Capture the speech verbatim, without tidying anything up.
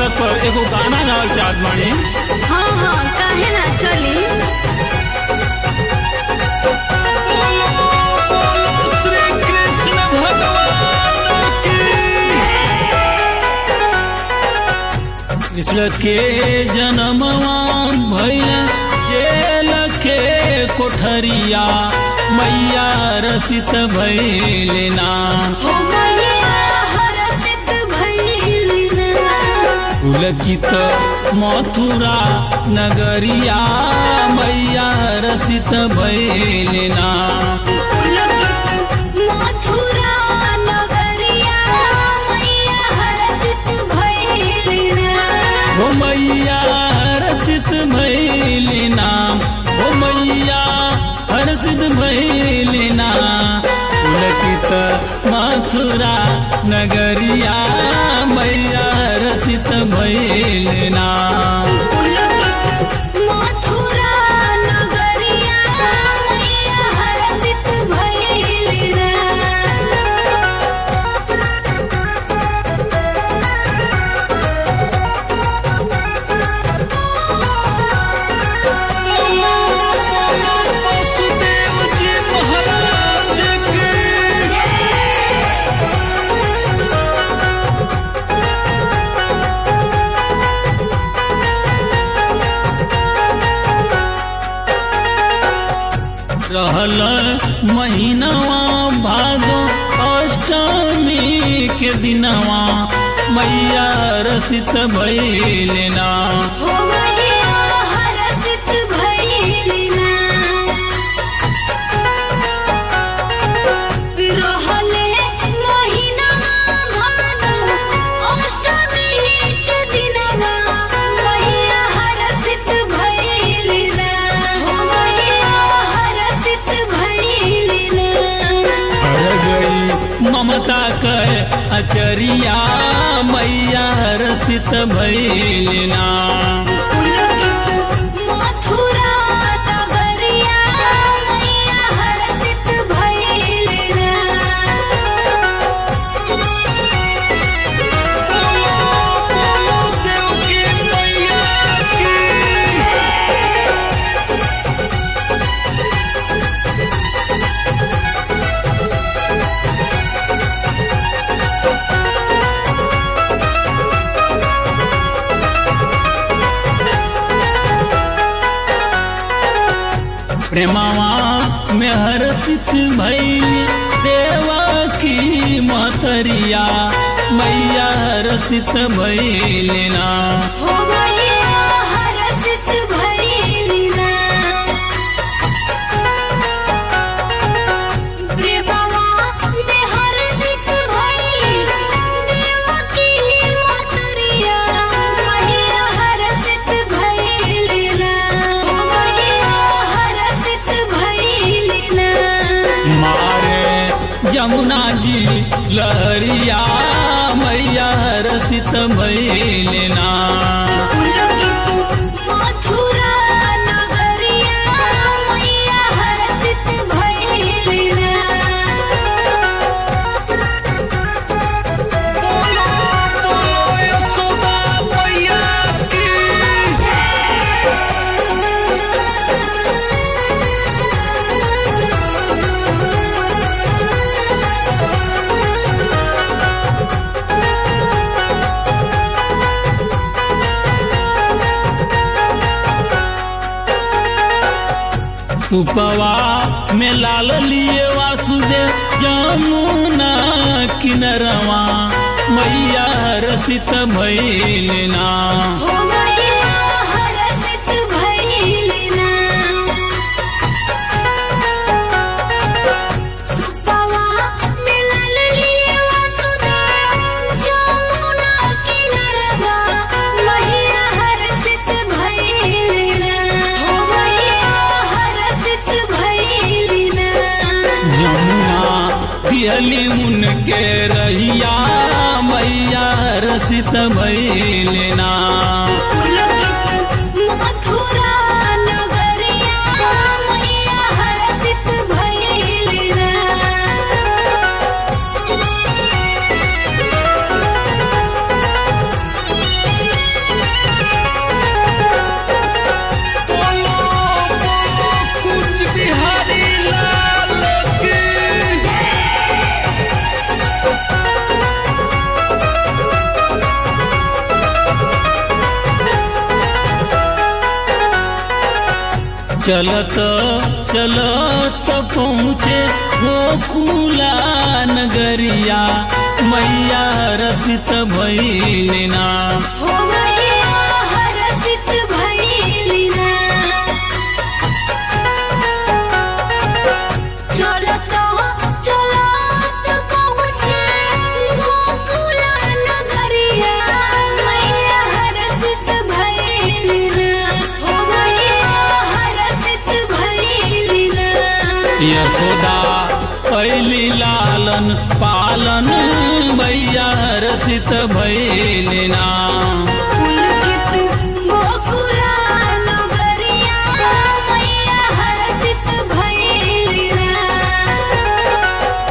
अवसर पर एगो गाना गावल चाहत बानी। हाँ हाँ काहे ना चली। श्री कृष्ण भगवान की। कृष्ण के जन्मवा भैया ये लखे कोठरिया मैया रसित भैलेना। हो मैया हरसित भइलिना। पुलकित मथुरा नगरिया मैया रसित भैलेना। पुलकित मथुरा नगरिया मैया हरसित भइलिना। हो मैया रसित भैलेना। हो मैया हर्षित भैलेना। पुलकित मथुरा नगरिया मैया रसित भैलेना। पुलकित मथुरा नगरिया मैया हरसित भइलिना। वासुदेव जी महाराज की। रहल महीनवा भादो अष्टमी के दिनवा मैया रसित भैलेना। हो मैया हरसित भइलिना। रहले महिनावा भादो अष्टमी के दिनवा मैया हरसित भइलिना। हो मैया हरसित भइलिना। हर गई ममता कर अचरिया मैया रसित भैलेना। पुलकित मथुरा नगरिया मैया हरसित भइलिना। देवकी मैया की। प्रेमवा में हर्षित भैली देवा की मतरिया मैया रसित भैलेना। हो मैया हरसित भइलिना। प्रेमवा में हरसित भइली देवकी मतरिया मैया हरसित भइलिना। हो मैया हरसित भइलिना। मारे जमुना जी लहरिया मैया रसित भैलेना। पुलकित मथुरा नगरिया मैया हरसित भइलिना। यशोदा मैया की। सुपवा में लाल लिए वासुदेव जमुना किनरवा मैया रसित भैलेना। हो मैया हरसित भइलिना। सुपवा में लाल लिए वासुदेव जमुना किनरवा मैया हरसित भइलिना। हो मैया हरसित भइलिना। जमुना दिहली उनके रहिया मैया रसित भैलेना। पुलकित मथुरा नगरिया मैया हरसित भइलिना। चलत चलत पहुँचे गोकुला नगरिया मैया रसित भइलिना हो मैया हरसित भइलिना चलत चलत पहुँचे गोकुला नगरिया मैया हरसित भइलिना हो मैया हरसित भइलिना यशोदा कैली लालन पालन मैया रसित भइलिना